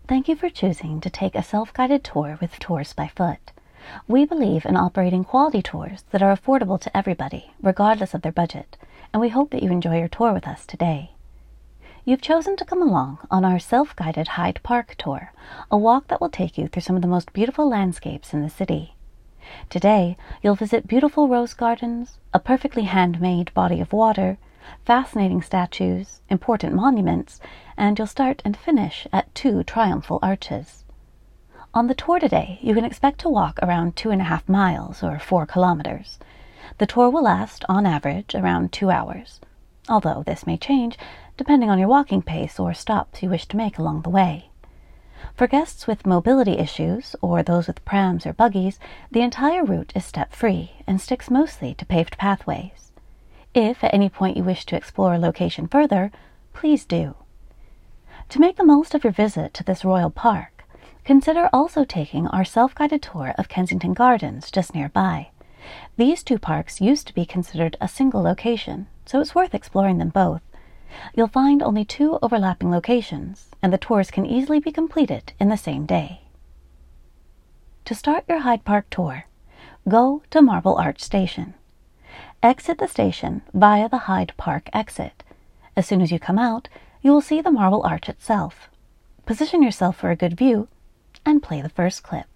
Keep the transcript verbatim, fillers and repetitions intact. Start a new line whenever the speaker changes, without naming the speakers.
Thank you for choosing to take a self-guided tour with Tours by Foot. We believe in operating quality tours that are affordable to everybody, regardless of their budget, and we hope that you enjoy your tour with us today. You've chosen to come along on our self-guided Hyde Park tour, a walk that will take you through some of the most beautiful landscapes in the city. Today, you'll visit beautiful rose gardens, a perfectly handmade body of water, fascinating statues, important monuments, and you'll start and finish at two triumphal arches. On the tour today, you can expect to walk around two and a half miles, or four kilometers. The tour will last, on average, around two hours, although this may change depending on your walking pace or stops you wish to make along the way. For guests with mobility issues, or those with prams or buggies, the entire route is step-free and sticks mostly to paved pathways. If at any point you wish to explore a location further, please do. To make the most of your visit to this royal park, consider also taking our self-guided tour of Kensington Gardens just nearby. These two parks used to be considered a single location, so it's worth exploring them both. You'll find only two overlapping locations, and the tours can easily be completed in the same day. To start your Hyde Park tour, go to Marble Arch Station. Exit the station via the Hyde Park exit. As soon as you come out, you will see the Marble Arch itself. Position yourself for a good view and play the first clip.